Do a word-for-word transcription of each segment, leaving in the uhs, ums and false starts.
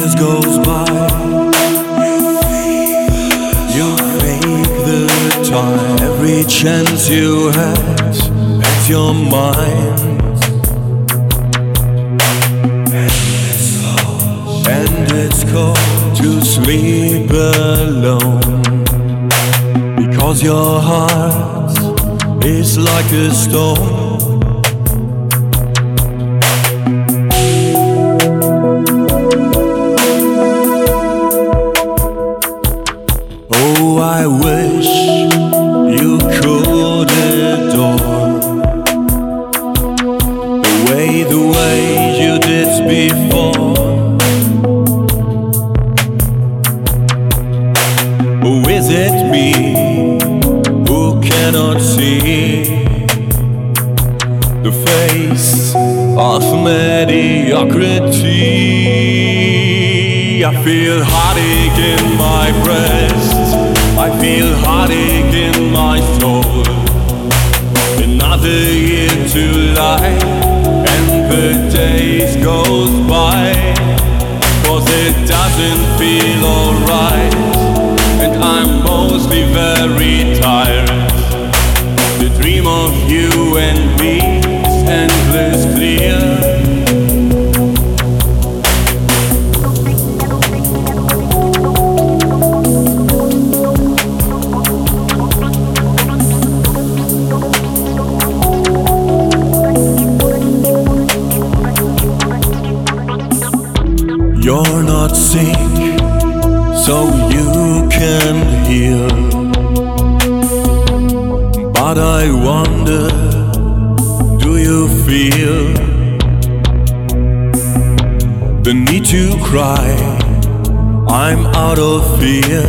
years goes by, you make the time. Every chance you had at your mind, and it's cold to sleep alone, because your heart is like a stone. Oh, I wish you could adore the way, the way you did before. Or is it me who cannot see the face of mediocrity? I feel heartache in my breast, I feel heartache in my soul. Another year to lie, and the days goes by, 'cause it doesn't feel alright, and I'm mostly very tired. The dream of you and me is endless clear. You're not sick, so you can heal. But I wonder, do you feel the need to cry? I'm out of fear.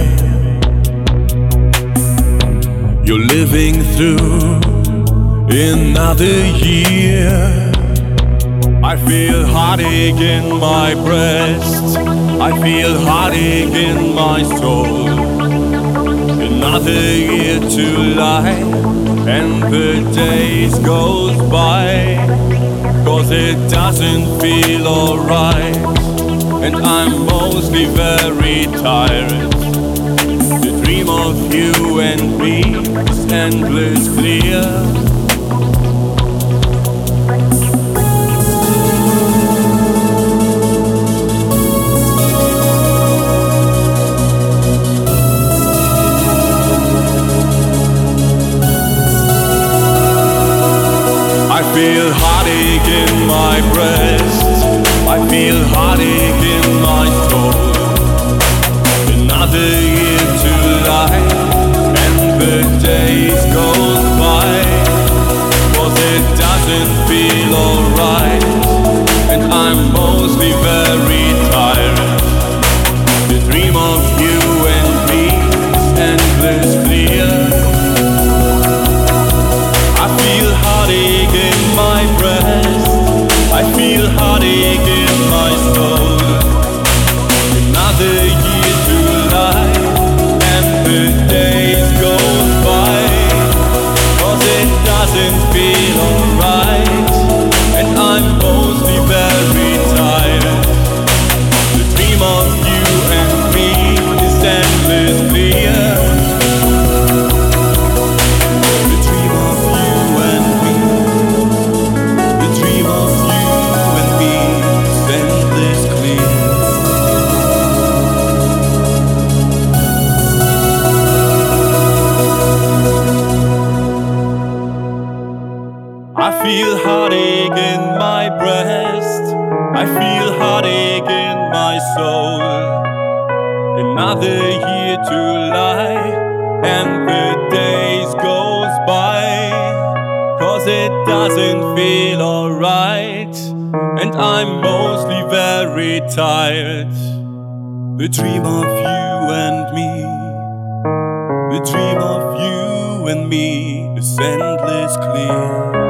You're living through another year. I feel heartache in my breast, I feel heartache in my soul. Another year to lie, and the days goes by, 'cause it doesn't feel alright, and I'm mostly very tired. The dream of you and me is endless clear. I feel heartache in my breast, I feel heartache in my soul. Another year to lie, and the days goes by, 'cause it doesn't feel alright, and I'm mostly very tired. The dream of you and me is endless clear. I feel heartache in my breast, I feel heartache in my soul. Another year to lie, and the days go by, 'cause it doesn't feel alright, and I'm mostly very tired. The dream of you and me is endless clear. I feel heartache in my breast, I feel heartache in my soul. Another year to lie, and the days goes by, 'cause it doesn't feel alright, and I'm mostly very tired. The dream of you and me, the dream of you and me is endless clear.